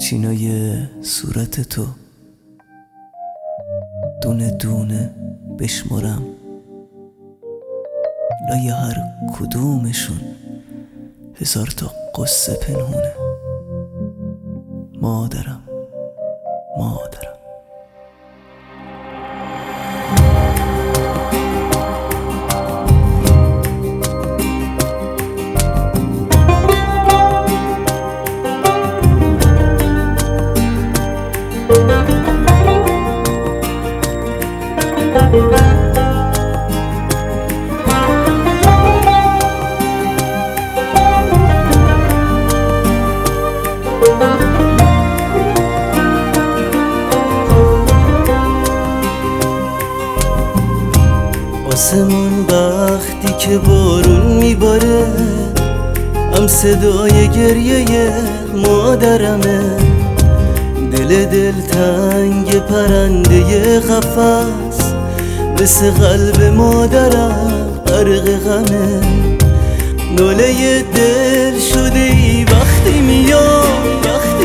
چینای صورت تو دونه دونه بشمرم، لای هر کدومشون 1000 تا قصه پنهونه. مادرم آسمون وقتی که بارون میباره هم صدای گریه مادرمه، دل تنگ پرنده قفس مثل قلب مادرم غرق غمه. ناله دل شده ای وقتی میاد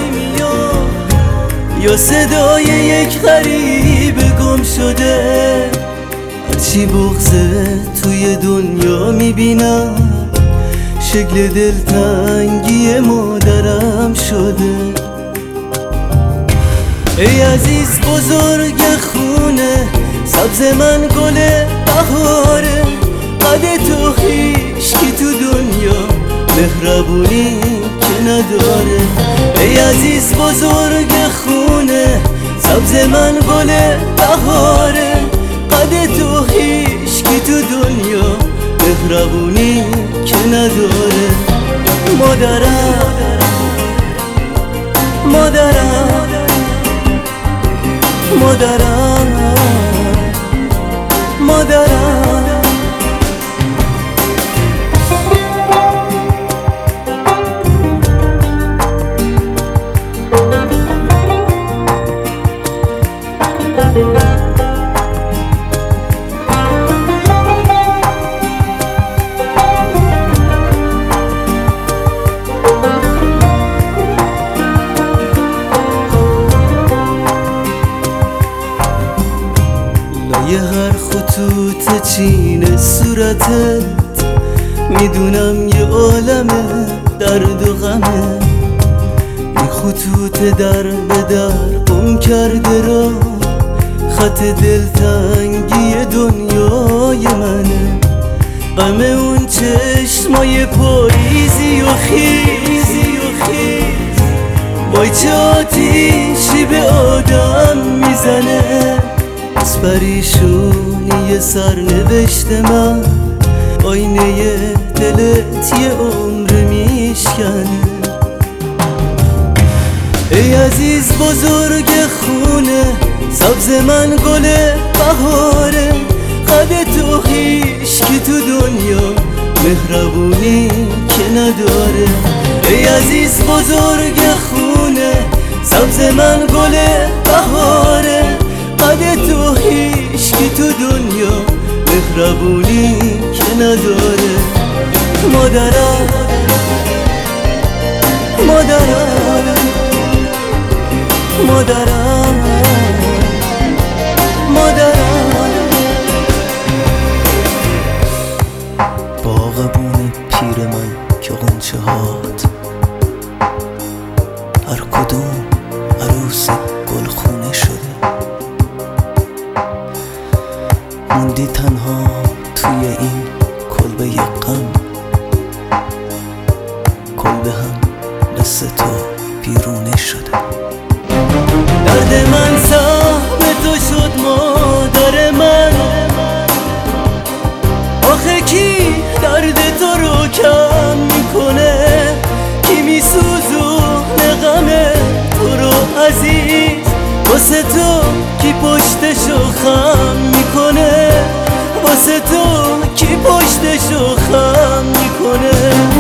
یا صدای یک غریب گم شده. هرچی بغضه توی دنیا میبینم شکل دلتنگی مادرم شده. ای عزیز بزرگ خونه سبز من گل بهاره، قد تو هیچکی تو دنیا مهربونی که نداره. ای عزیز بزرگ خونه سبز من گل بهاره، قد تو هیچکی تو دنیا مهربونی که نداره. مادرم لایه هر خطوط چین صورتت میدونم یه عالمه درد و غمه. این خطوط در به در گم کرده را خط دلتنگی دنیای منه. غم اون چشمای پاییزی و خیزی وای چه آتیشی به آدم میزنه. از پریشونی سرنوشت من آینه دلت یه عمر میشکنه. ای عزیز بزرگ خونه سبز من گل بهاره، قد تو هیچکی تو دنیا مهربونی که نداره. ای عزیز بزرگ خونه سبز من گل بهاره، قد تو هیچکی تو دنیا مهربونی که نداره. مادرم باغبون پیر من که غنچه هات هر کدوم عروس گلخونه شده. موندی تنها توی این کلبه غم، کلبه هم مثل تو بیرونه شده. درد من سهم تو شد مادر من، آخه کی درد تو رو کم میکنه؟ کی میسوزونه غم تو رو عزیز؟ واسه تو کی پشتشو خم میکنه؟ واسه تو کی پشتشو خم میکنه؟